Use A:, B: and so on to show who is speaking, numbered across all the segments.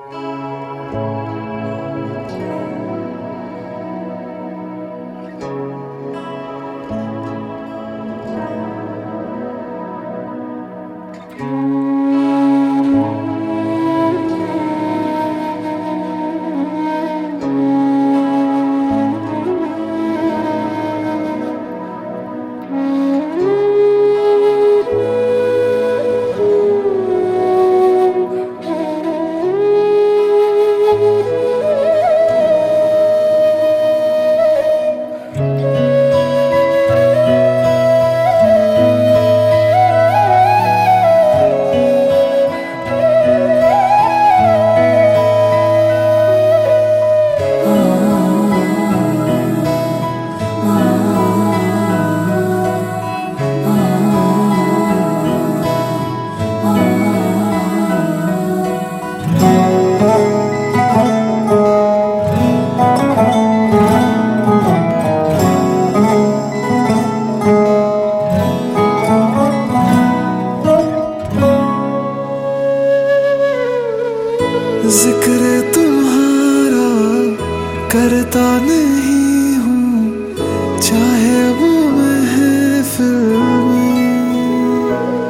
A: जिक्र तुम्हारा करता नहीं हूँ, चाहे वो महफिल में।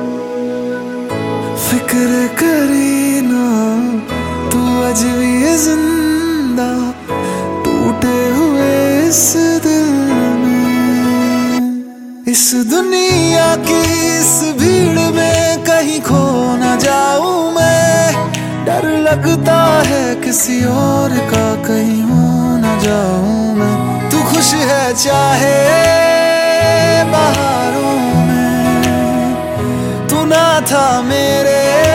A: फिक्र करे ना तू आज भी है जिंदा, टूटे हुए इस दिल में। इस दुनिया की इस भीड़ में कहीं खो ना जाऊं मैं, डर लगता है किसी और का कहीं हो ना जाऊं मैं। तू खुश है चाहे बहारों में, तू ना था मेरे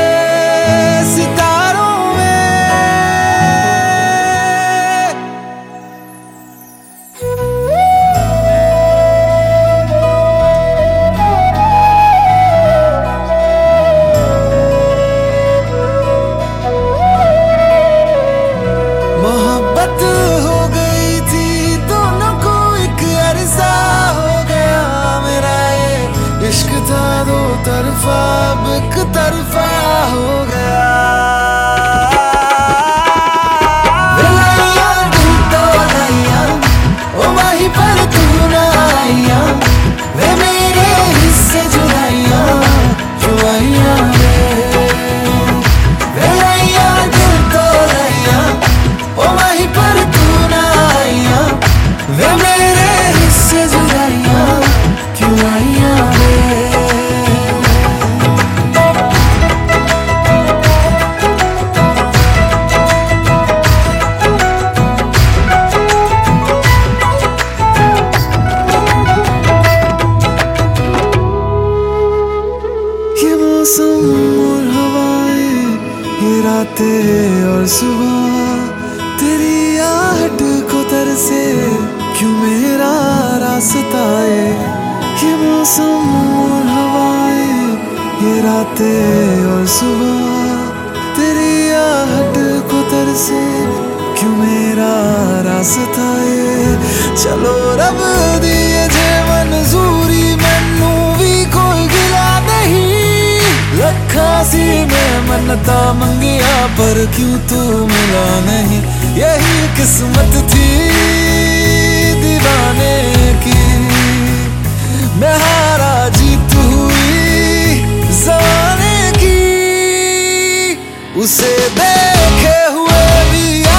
A: सितारों में। हो गई थी दोनों को एक अरसा हो गया, मेरा ये इश्क था दो तरफा अब एक तरफा हो गया। ओ वहीं पर तू ना आइया, वे मेरे हिस्से जुदाइया जुदाइया मौसम और हवाएं, ये रातें और सुबह, तेरी आहट को तरसे क्यों मेरा रास्ता है। ये मौसम और हवाएं, ये रातें और सुबह, तेरी आहट को तरसे क्यों मेरा रास्ता है। चलो रब दिए जे मंजूरी, मैनू भी कोई गिला नहीं। रखा सी में मन्नता मंगिया पर क्यों तू मिला नहीं। यही किस्मत थी दीवाने की, मैं हारा जीत हुई ज़माने की। उसे देखे हुए भी